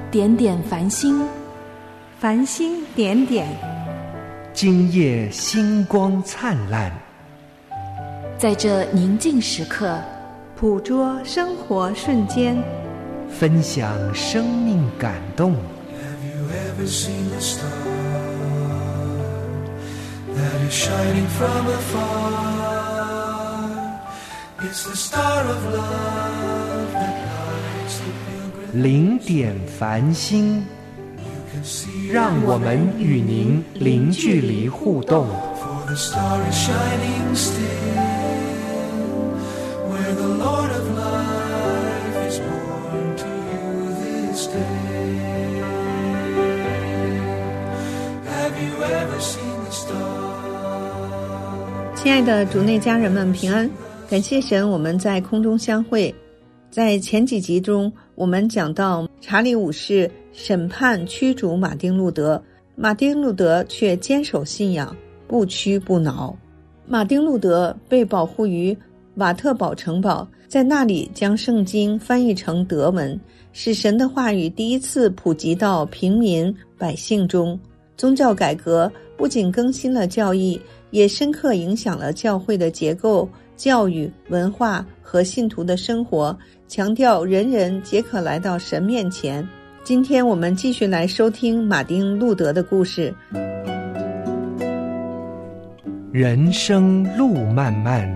点点繁星， 繁星点点， 今夜星光灿烂。 在这宁静时刻， 捕捉生活瞬间， 分享生命感动。 Have you ever seen a star that is shining from afar? It's the star of love that lights the pilgrim. 零点繁星，让我们与您零距离互动。 For the star is shining still, where the Lord of life is born to you this day. Have you ever seen the star? 亲爱的主内家人们平安，感谢神，我们在空中相会。在前几集中，我们讲到查理五世审判驱逐马丁路德，马丁路德却坚守信仰，不屈不挠。马丁路德被保护于瓦特堡城堡，在那里将圣经翻译成德文，使神的话语第一次普及到平民百姓中。宗教改革不仅更新了教义，也深刻影响了教会的结构、教育、文化和信徒的生活，强调人人皆可来到神面前。今天我们继续来收听马丁路德的故事。 人生路漫漫，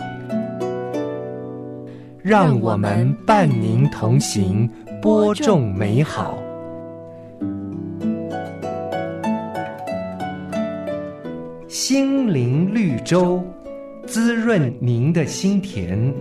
让我们伴您同行，播种美好。心灵绿洲，滋润您的心田。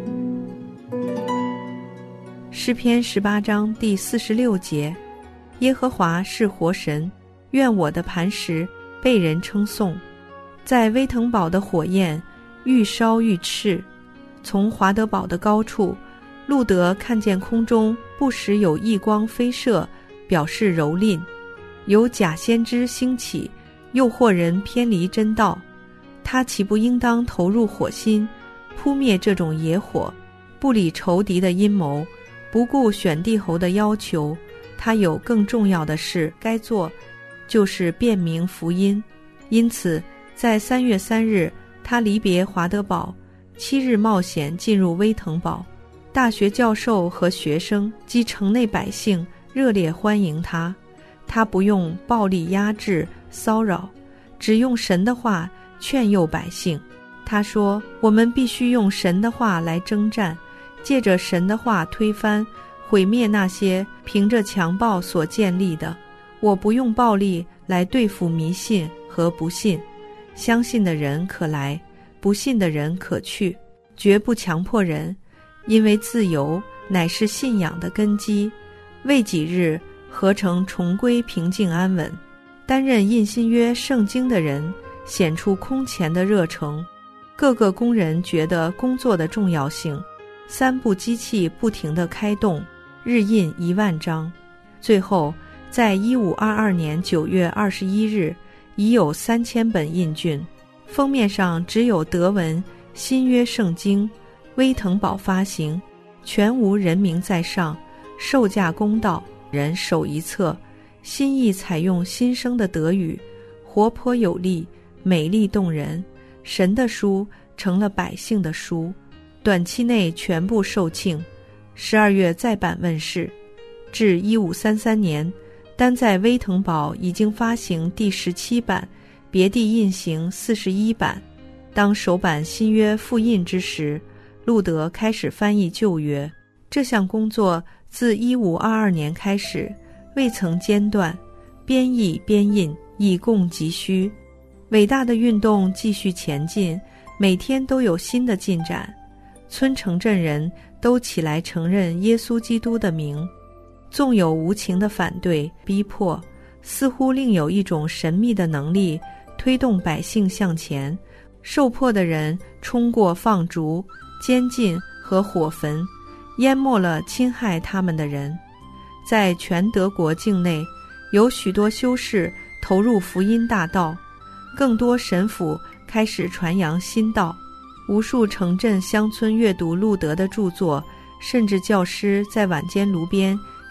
诗篇18章第46节，耶和华是活神，愿我的磐石被人称颂。在威腾堡的火焰愈烧愈炽，从华德堡的高处，路德看见空中不时有异光飞射，表示蹂躏，有假先知兴起，诱惑人偏离真道。他岂不应当投入火心，扑灭这种野火，不理仇敌的阴谋，不顾选帝侯的要求？他有更重要的事该做，就是辨明福音。因此在3月3日，他离别华德堡，7日冒险进入威腾堡。大学教授和学生及城内百姓热烈欢迎他。他不用暴力压制骚扰，只用神的话劝诱百姓。他说，我们必须用神的话来征战，借着神的话推翻毁灭那些凭着强暴所建立的。我不用暴力来对付迷信和不信，相信的人可来，不信的人可去，绝不强迫人，因为自由乃是信仰的根基。未几日，何成重归平静安稳。担任印新约圣经的人显出空前的热诚，各个工人觉得工作的重要性。3部机器不停地开动，日印1万张。最后在1522年9月21日已有3000本印卷，封面上只有德文新约圣经，威腾堡发行，全无人名在上，售价公道，人手一册。新译采用新生的德语，活泼有力，美丽动人。神的书成了百姓的书，短期内全部售罄。12月再版问世。至1533年，单在威腾堡已经发行第17版，别地印行41版。当首版新约复印之时，路德开始翻译旧约。这项工作自1522年开始，未曾间断，编译编印，以供急需。伟大的运动继续前进，每天都有新的进展。村城镇人都起来承认耶稣基督的名，纵有无情的反对逼迫，似乎另有一种神秘的能力推动百姓向前。受迫的人冲过放逐、监禁和火焚，淹没了侵害他们的人。在全德国境内，有许多修士投入福音大道，更多神父开始传扬新道。无数城镇乡村阅读路德的著作，甚至教师在晚间炉边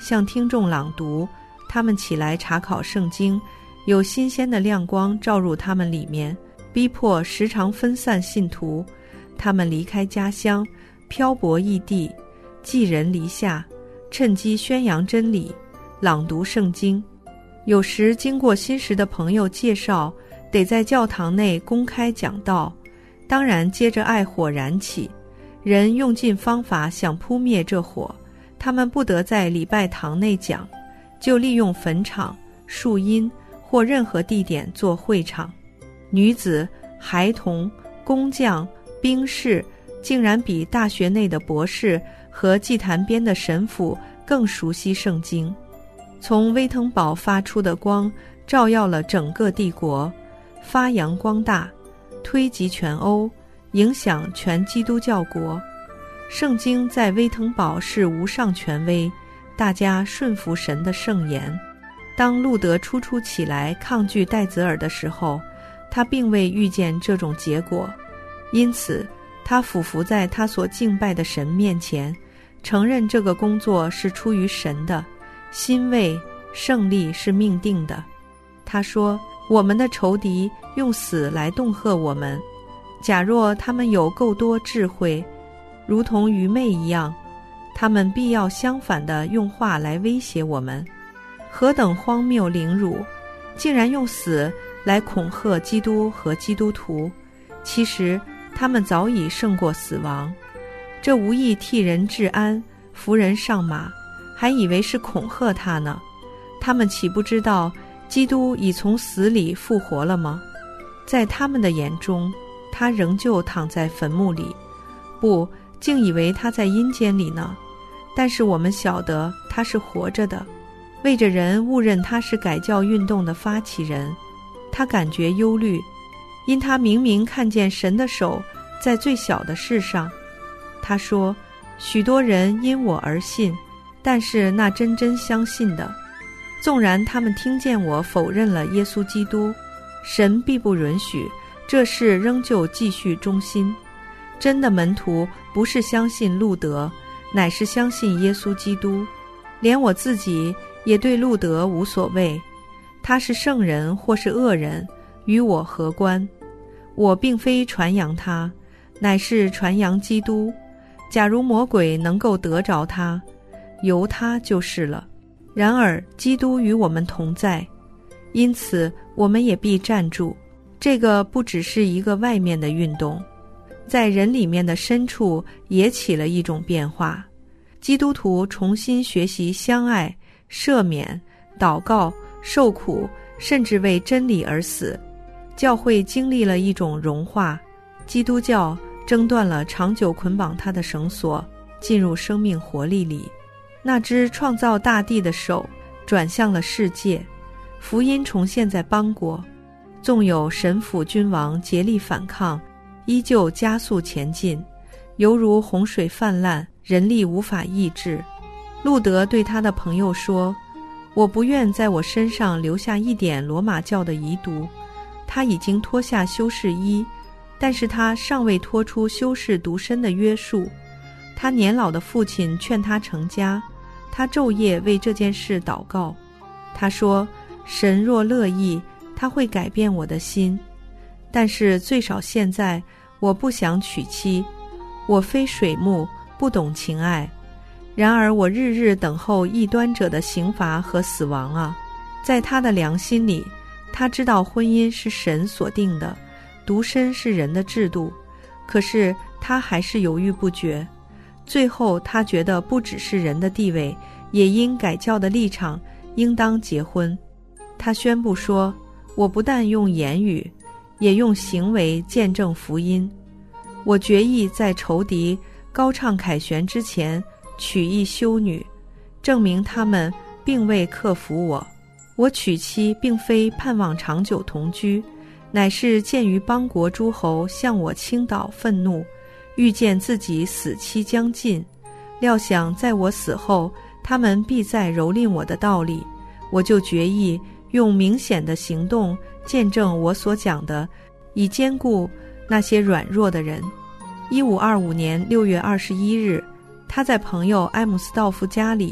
向听众朗读，他们起来查考圣经，有新鲜的亮光照入他们里面，逼迫时常分散信徒。他们离开家乡，漂泊异地，寄人篱下，趁机宣扬真理，朗读圣经。有时经过新识的朋友介绍，得在教堂内公开讲道，当然接着爱火燃起，人用尽方法想扑灭这火，他们不得在礼拜堂内讲，就利用坟场、树荫或任何地点做会场。女子、孩童、工匠、兵士竟然比大学内的博士和祭坛边的神父更熟悉圣经。从威腾堡发出的光照耀了整个帝国，发扬光大，推及全欧，影响全基督教国。圣经在威腾堡是无上权威，大家顺服神的圣言。当路德初起来抗拒戴泽尔的时候，他并未预见这种结果，因此他俯伏在他所敬拜的神面前，承认这个工作是出于神的，欣慰胜利是命定的。他说，我们的仇敌用死来恫吓我们，假若他们有够多智慧，如同愚昧一样，他们必要相反地用话来威胁我们。何等荒谬凌辱，竟然用死来恐吓基督和基督徒，其实他们早已胜过死亡。这无意替人治安，扶人上马，还以为是恐吓他呢。他们岂不知道基督已从死里复活了吗？在他们的眼中，他仍旧躺在坟墓里，不，竟以为他在阴间里呢。但是我们晓得他是活着的。为着人误认他是改教运动的发起人，他感觉忧虑，因他明明看见神的手在最小的事上。他说，许多人因我而信，但是那真相信的，纵然他们听见我否认了耶稣基督，神必不允许，这事仍旧继续忠心。真的门徒不是相信路德，乃是相信耶稣基督。连我自己也对路德无所谓，他是圣人或是恶人，与我何关？我并非传扬他，乃是传扬基督。假如魔鬼能够得着他，由他就是了。然而基督与我们同在，因此我们也必站住。这个不只是一个外面的运动，在人里面的深处也起了一种变化。基督徒重新学习相爱、赦免、祷告、受苦，甚至为真理而死。教会经历了一种融化，基督教挣断了长久捆绑它的绳索，进入生命活力里。那只创造大地的手转向了世界，福音重现在邦国。纵有神府君王竭力反抗，依旧加速前进，犹如洪水泛滥，人力无法抑制。路德对他的朋友说，我不愿在我身上留下一点罗马教的遗毒。他已经脱下修士衣，但是他尚未脱出修士独身的约束。他年老的父亲劝他成家，他昼夜为这件事祷告。他说，神若乐意，他会改变我的心，但是最少现在我不想娶妻。我非水木，不懂情爱，然而我日日等候异端者的刑罚和死亡啊！在他的良心里，他知道婚姻是神所定的，独身是人的制度，可是他还是犹豫不决。最后他觉得不只是人的地位，也因改教的立场应当结婚。他宣布说，我不但用言语，也用行为见证福音。我决意在仇敌高唱凯旋之前娶一修女，证明他们并未克服我。我娶妻并非盼望长久同居，乃是鉴于邦国诸侯向我倾倒愤怒，预见自己死期将近，料想在我死后他们必再蹂躏我的道理，我就决意用明显的行动见证我所讲的，以兼顾那些软弱的人。1525年6月21日，他在朋友埃姆斯道夫家里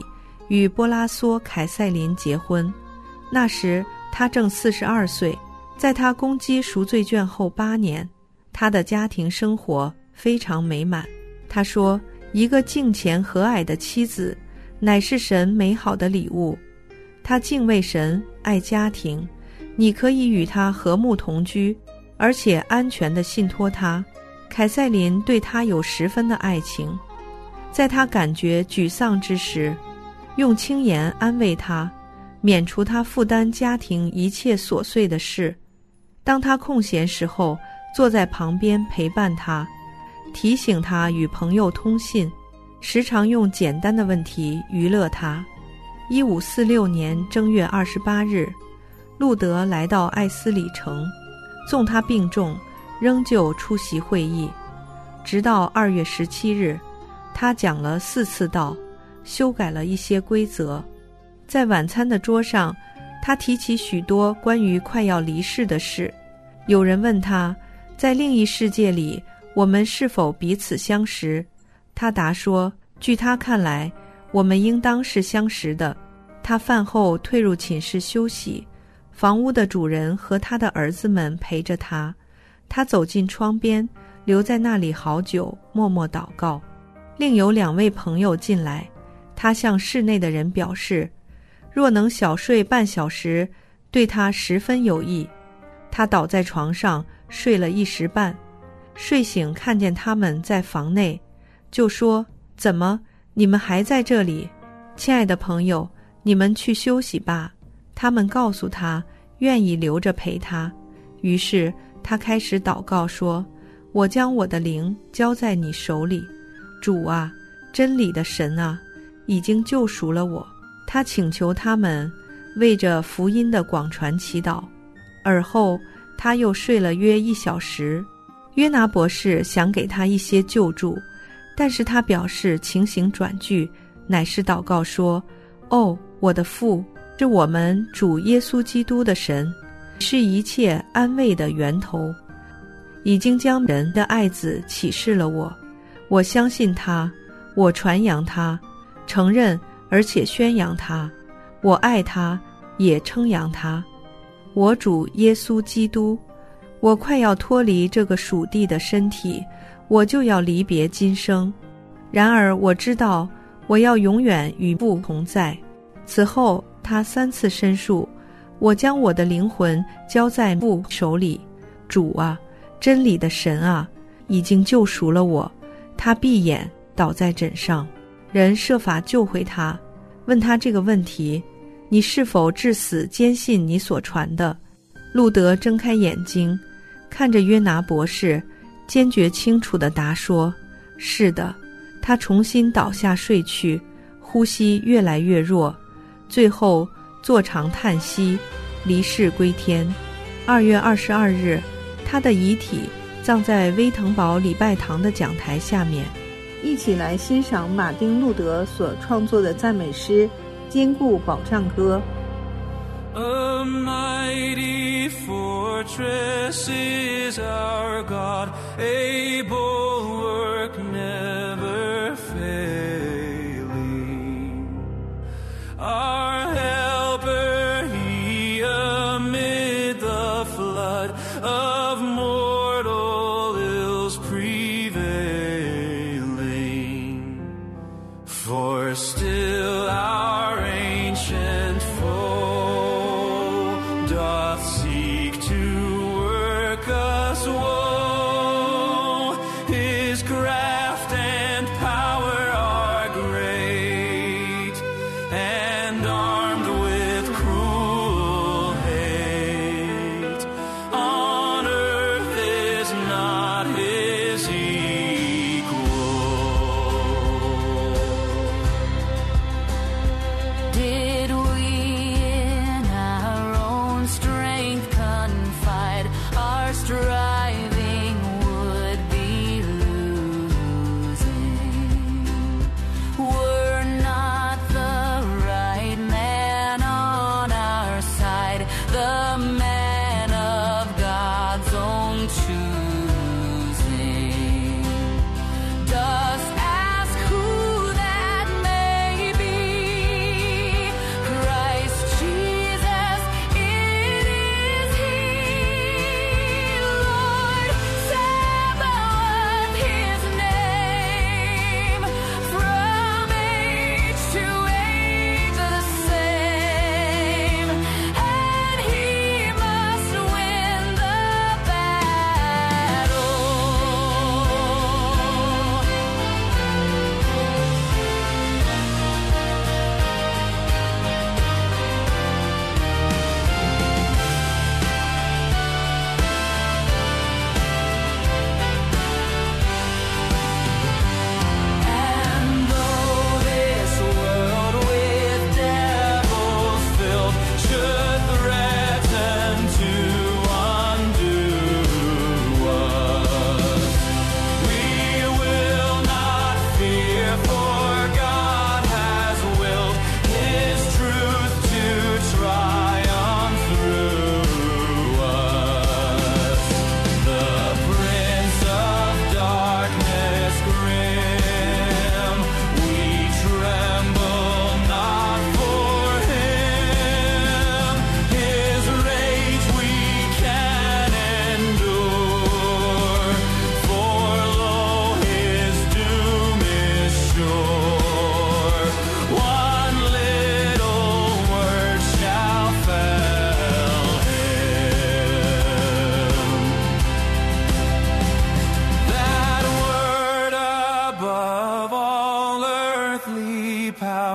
与波拉索·凯塞林结婚。那时他正42岁。在他攻击赎罪券后8年，他的家庭生活非常美满。他说，一个敬虔和蔼的妻子乃是神美好的礼物。他敬畏神，爱家庭，你可以与他和睦同居，而且安全地信托他。凯塞琳对他有10分的爱情，在他感觉沮丧之时，用轻言安慰他，免除他负担家庭一切琐碎的事。当他空闲时候，坐在旁边陪伴他，提醒他与朋友通信，时常用简单的问题娱乐他。1546年正月28日，路德来到艾斯里城，纵他病重，仍旧出席会议。直到2月17日，他讲了4次道，修改了一些规则。在晚餐的桌上，他提起许多关于快要离世的事。有人问他，在另一世界里，我们是否彼此相识？他答说，据他看来，我们应当是相识的。他饭后退入寝室休息，房屋的主人和他的儿子们陪着他。他走进窗边，留在那里好久，默默祷告。另有2位朋友进来，他向室内的人表示，若能小睡半小时，对他10分有益。他倒在床上睡了1时半，睡醒看见他们在房内，就说，怎么，你们还在这里？亲爱的朋友，你们去休息吧。他们告诉他，愿意留着陪他。于是他开始祷告说，我将我的灵交在你手里，主啊，真理的神啊，已经救赎了我。他请求他们为着福音的广传祈祷。而后他又睡了约1小时。约拿博士想给他一些救助，但是他表示情形转剧，乃是祷告说，哦，我的父，是我们主耶稣基督的神，是一切安慰的源头，已经将人的爱子启示了我。我相信他，我传扬他，承认而且宣扬他，我爱他，也称扬他。我主耶稣基督，我快要脱离这个属地的身体，我就要离别今生。然而我知道，我要永远与父同在。此后他3次申诉，我将我的灵魂交在父手里。主啊，真理的神啊，已经救赎了我。他闭眼倒在枕上，人设法救回他，问他这个问题，你是否至死坚信你所传的？路德睁开眼睛，看着约拿博士，坚决清楚地答说，是的。他重新倒下睡去，呼吸越来越弱，最后坐长叹息，离世归天。2月22日，他的遗体葬在威腾堡礼拜堂的讲台下面。 一起来欣赏马丁·路德所创作的赞美诗《坚固保障歌》。 A mighty fortress is our God, a bulwark never failing. Our helper, he amid the flood of mortal ills prevailing. For still our ancient foe doth seek to work us woe. His craft and power are great, and armed with cruel hate. On earth is not his equal. Did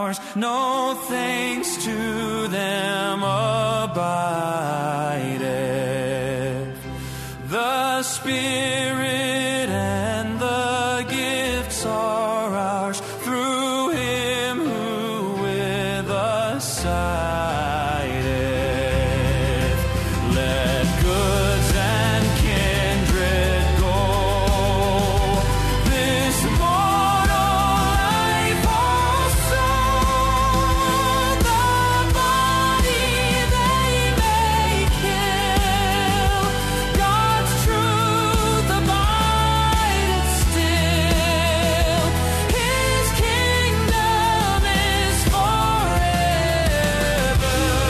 ours, no thanks to them abideth. The Spirit and the gifts are ours through him who with us sideth. Let goods and kindred go, this mortal life also, the body they may kill, God's truth abideth still, his kingdom is forever.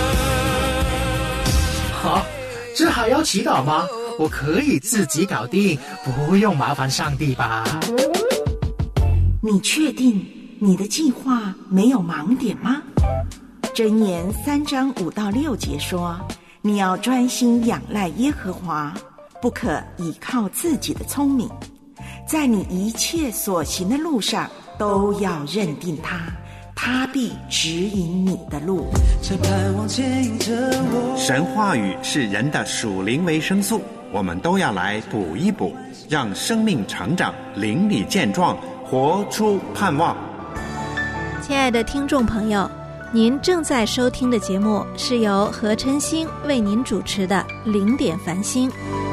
好，这还要祈祷吗？我可以自己搞定，不用麻烦上帝吧？ 你确定你的计划没有盲点吗？箴言3章5到6节说，你要专心仰赖耶和华，不可倚靠自己的聪明，在你一切所行的路上都要认定他，他必指引你的路。 这盼望牵引着我， 神话语是人的属灵维生素，我们都要来补一补，让生命成长，灵里健壮，活出盼望。 亲爱的听众朋友，您正在收听的节目是由何琛星为您主持的零点繁星。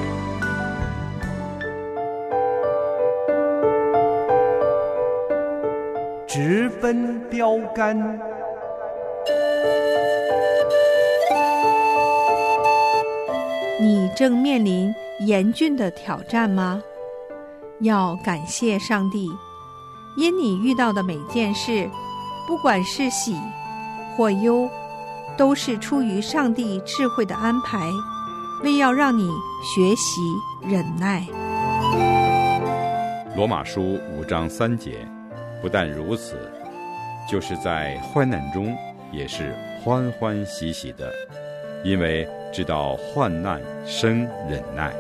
直奔标杆。 你正面临严峻的挑战吗？要感谢上帝，因你遇到的每件事，不管是喜或忧，都是出于上帝智慧的安排，为要让你学习忍耐。 罗马书5章3节，不但如此，就是在患难中也是欢欢喜喜的，因为知道患难生忍耐。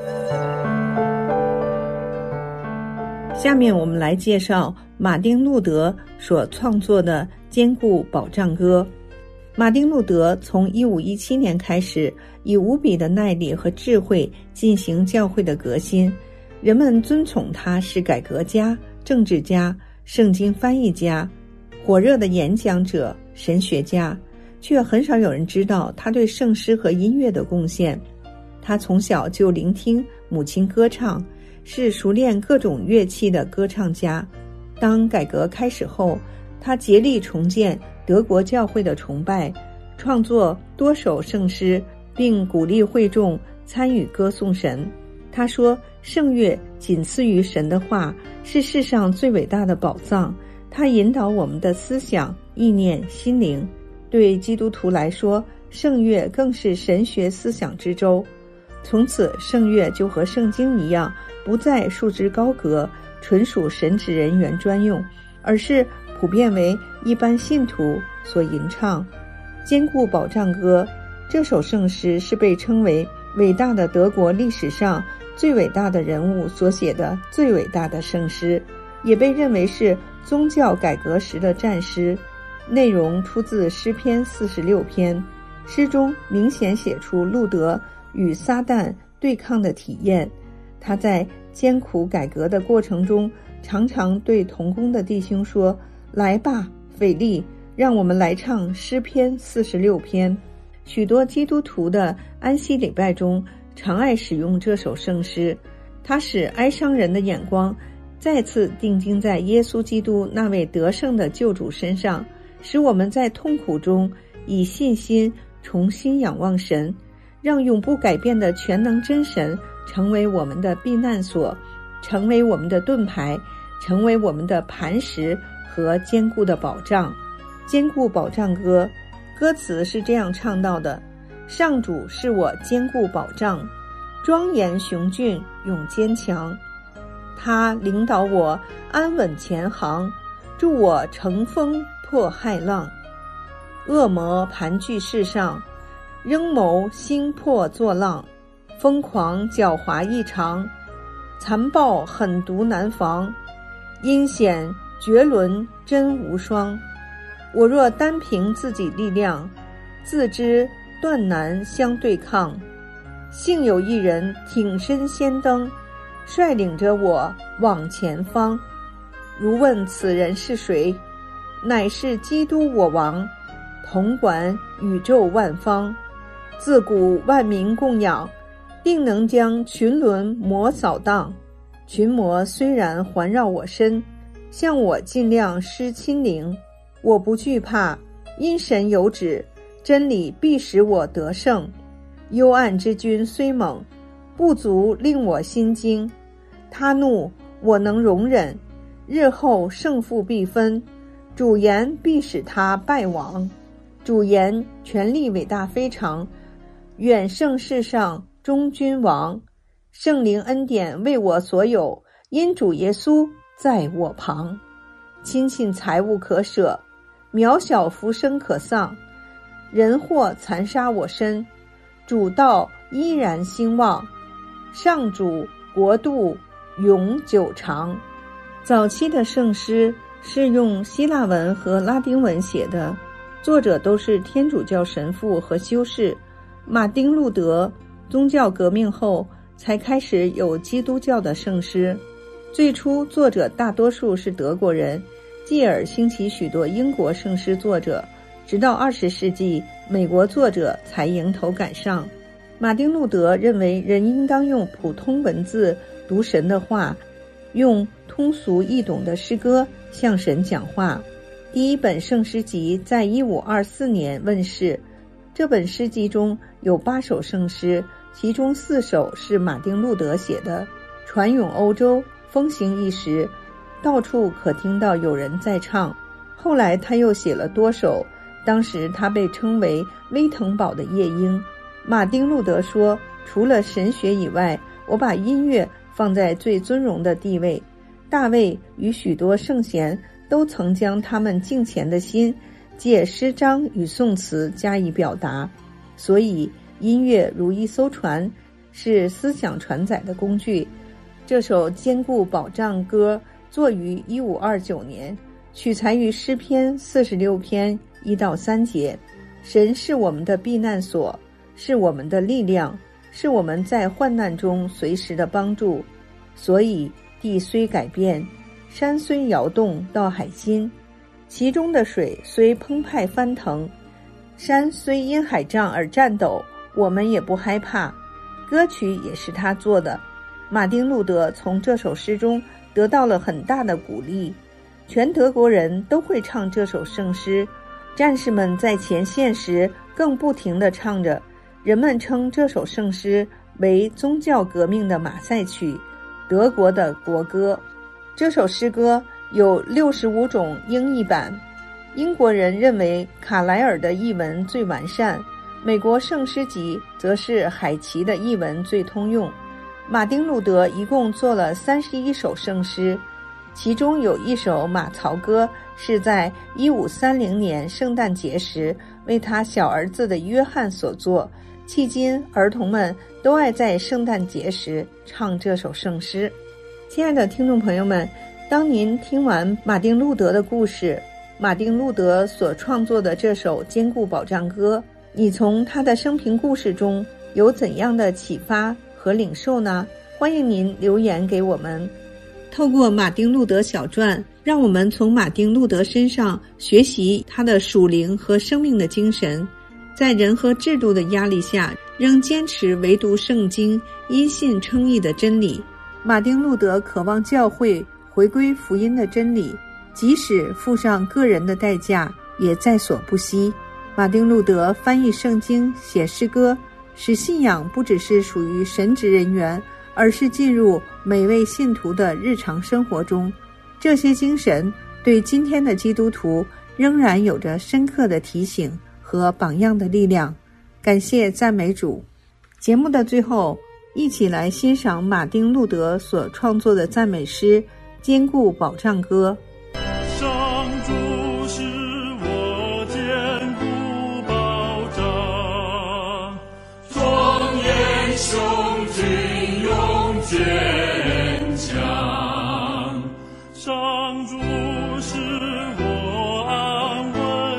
下面我们来介绍马丁路德所创作的坚固保障歌。马丁路德从1517年开始，以无比的耐力和智慧进行教会的革新，人们尊崇他是改革家、政治家、圣经翻译家、火热的演讲者、神学家，却很少有人知道他对圣诗和音乐的贡献。他从小就聆听母亲歌唱，是熟练各种乐器的歌唱家。当改革开始后，他竭力重建德国教会的崇拜，创作多首圣诗，并鼓励会众参与歌颂神。他说，圣乐仅次于神的话，是世上最伟大的宝藏，它引导我们的思想、意念、心灵。对基督徒来说，圣乐更是神学思想之舟。从此，圣乐就和圣经一样，不再束之高阁，纯属神职人员专用，而是普遍为一般信徒所吟唱。坚固保障歌这首圣诗是被称为伟大的德国历史上最伟大的人物所写的最伟大的圣诗，也被认为是宗教改革时的战诗。内容出自诗篇46篇，诗中明显写出路德与撒旦对抗的体验。他在艰苦改革的过程中，常常对同工的弟兄说，来吧，腓力，让我们来唱诗篇46篇。许多基督徒的安息礼拜中常爱使用这首圣诗，它使哀伤人的眼光再次定睛在耶稣基督那位得胜的救主身上，使我们在痛苦中以信心重新仰望神，让永不改变的全能真神成为我们的避难所，成为我们的盾牌，成为我们的磐石和坚固的保障。坚固保障歌歌词是这样唱到的：上主是我坚固保障，庄严雄峻永坚强，他领导我安稳前行，助我乘风破骇浪。恶魔盘踞世上，阴谋兴破作浪，疯狂狡猾异常，残暴狠毒难防，阴险绝伦真无双。 我若单凭自己力量，自知断难相对抗。幸有一人挺身先登，率领着我往前方。如问此人是谁，乃是基督我王，统管宇宙万方。自古万民供养，定能将群伦魔扫荡。群魔虽然环绕我身，向我尽量施亲临。我不惧怕，因神有旨，真理必使我得胜。幽暗之君虽猛，不足令我心惊。他怒，我能容忍，日后胜负必分。主言必使他败亡。主言权力伟大非常，远胜世上中君王。圣灵恩典为我所有，因主耶稣在我旁。亲近财物可舍，渺小浮生可丧。人祸残杀我身，主道依然兴旺。上主国度永久长。早期的圣诗是用希腊文和拉丁文写的，作者都是天主教神父和修士。马丁路德宗教革命后才开始有基督教的圣诗。最初作者大多数是德国人，继而兴起许多英国圣诗作者，直到20世纪美国作者才迎头赶上。马丁路德认为人应当用普通文字读神的话，用通俗易懂的诗歌向神讲话。第一本圣诗集在1524年问世，这本诗集中有8首圣诗，其中4首是马丁路德写的，传咏欧洲，风行一时，到处可听到有人在唱。后来他又写了多首，当时他被称为威腾堡的夜莺。马丁路德说，除了神学以外，我把音乐放在最尊荣的地位。大卫与许多圣贤都曾将他们敬虔的心借诗章与颂词加以表达，所以音乐如一艘船，是思想传载的工具。这首坚固保障歌作于1529年，取材于诗篇46篇1到3节。神是我们的避难所，是我们的力量，是我们在患难中随时的帮助。所以地虽改变，山虽摇动到海心，其中的水虽澎湃翻腾，山虽因海涨而颤抖，我们也不害怕。歌曲也是他做的。马丁路德从这首诗中得到了很大的鼓励，全德国人都会唱这首圣诗，战士们在前线时更不停地唱着。人们称这首圣诗为宗教革命的马赛曲，德国的国歌。这首诗歌有65种英译版，英国人认为卡莱尔的译文最完善，美国圣诗集则是海奇的译文最通用。马丁路德一共做了31首圣诗，其中有一首马槽歌是在1530年圣诞节时为他小儿子的约翰所作，迄今儿童们都爱在圣诞节时唱这首圣诗。亲爱的听众朋友们，当您听完马丁路德的故事，马丁路德所创作的这首坚固保障歌，你从他的生平故事中有怎样的启发和领受呢？欢迎您留言给我们。透过马丁路德小传，让我们从马丁路德身上学习他的属灵和生命的精神，在人和制度的压力下，仍坚持唯独圣经因信称义的真理。马丁路德渴望教会回归福音的真理，即使付上个人的代价，也在所不惜。马丁路德翻译圣经，写诗歌，使信仰不只是属于神职人员，而是进入每位信徒的日常生活中。这些精神对今天的基督徒仍然有着深刻的提醒和榜样的力量。感谢赞美主。节目的最后，一起来欣赏马丁路德所创作的赞美诗《坚固保障歌》。 上主是我坚固保障，庄严雄峻永坚强。上主是我安稳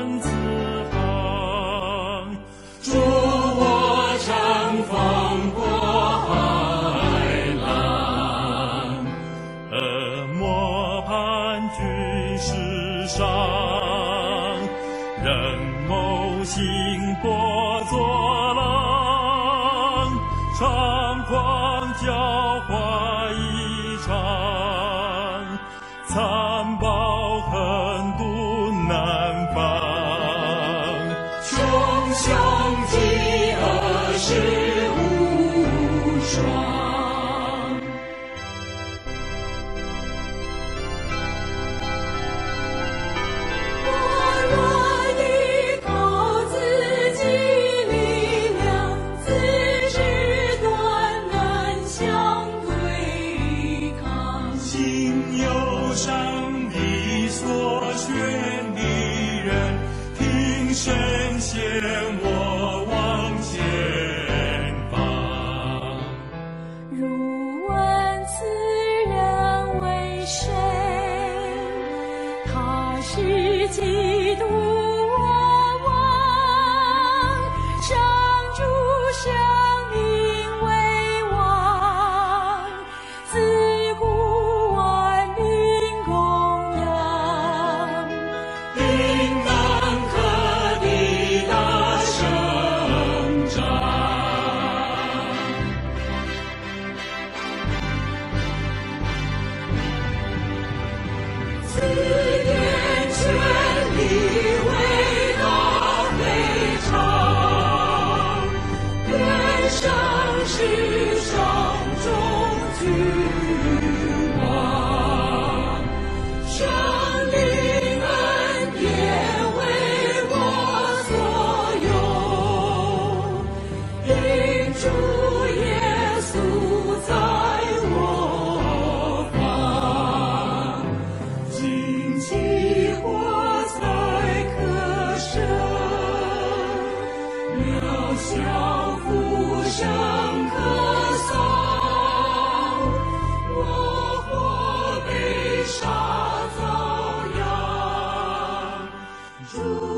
人谋行过作浪，猖狂狡猾异常，残暴狠毒难防，穷凶极恶事无双。神仙我往前方， 如问此人为谁？他是基督我王，上主生命为王，自古万民供养。世上中君王，生命恩典为我所有，因主耶稣在我方，荆棘火才可生，渺小浮生。主